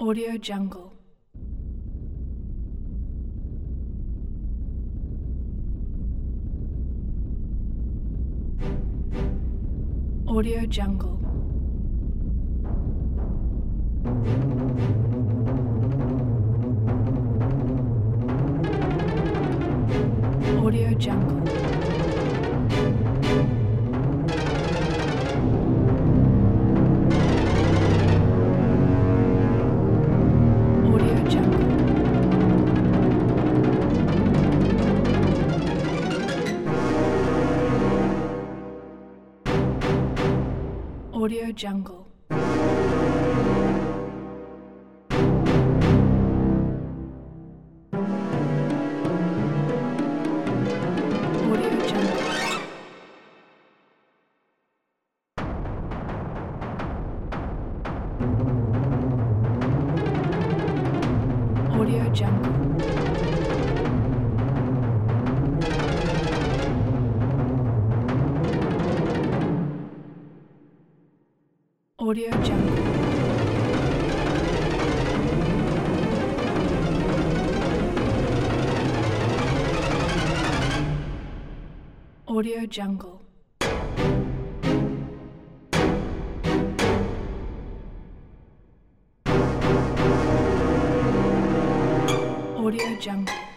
Audio Jungle. Audio Jungle. Audio Jungle. Audio Jungle. Audio Jungle. Audio Jungle. Audio Jungle. Audio Jungle. Audio Jungle.